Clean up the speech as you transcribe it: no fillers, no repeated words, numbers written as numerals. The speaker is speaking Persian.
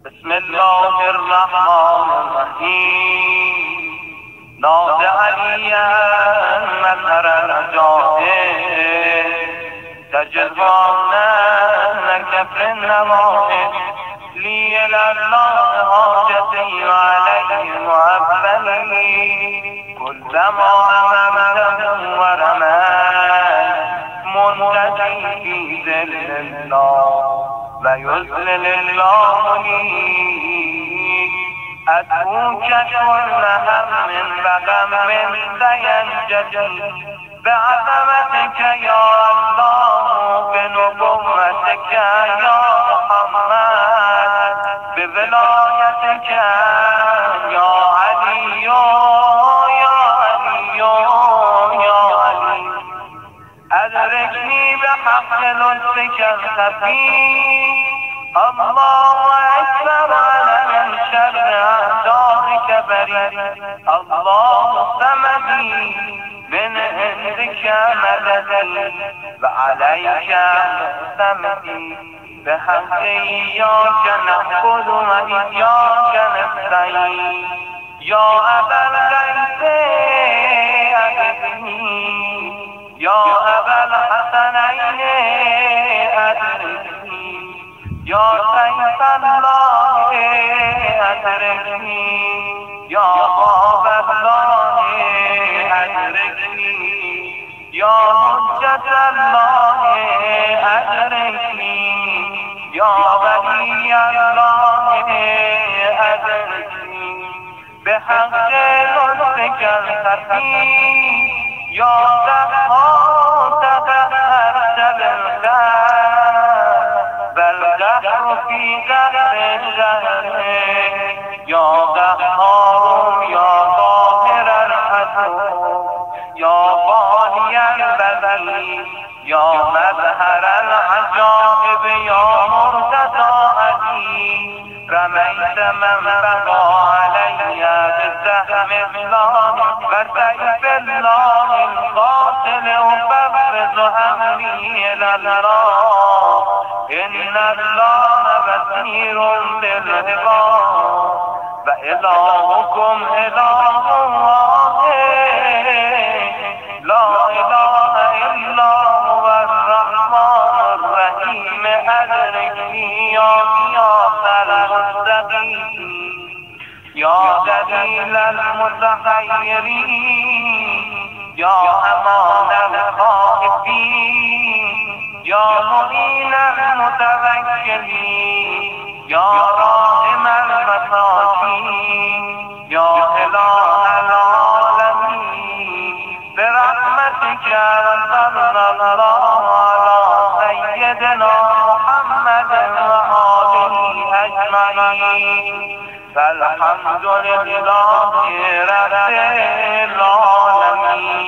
بسم الله الرحمن الرحیم. ناز علی مظهر الجاهد تجربان کفر النواهد لی الله حاجتی و علیه معبلی كلما أمامته ورماه منتدي في ذل الله ويذلل الله لي أدعوك كل هم وغم سينجلي بعظمتك يا الله بنبوتك يا محمد بولايتك يا علي أدركني بحق لطفك الخفي الله أكبر على من شر أعدائك بريء الله صمدي من عندك مددي وعليك معتمدي بحق إياك نعبد وإياك نستعين يا أبا الغيث أغثني يا أبا الحسنين أدركني يا سيف الله أدركني يا باب الله أدركني يا حجة الله أدركني يا ولي الله أدركني بحق لطفك الخفي يا دهر تبهرت بالخير والدهر في دهر الشهر يا دهار يا ظاهر الحسن يا باني البدل يا مظهر العجائب يا مرتضى علي رميت من بغى علي بالسهم الله وسيف الله القاتل وفرز همي إلى الراء إن الله بصير بالعباد وإلهكم إله واحد لا إله إلا هو الرحمن الرحيم أدركني يا غياث المستغيثين يا دليل المتحيرين يا أمان الخائفين يا معين المتوكلين يا راحم المساكين يا إله العالمين برحمتك صلى الله على سيدنا محمد وآله أجمعين فالحمد لله رب العالمين.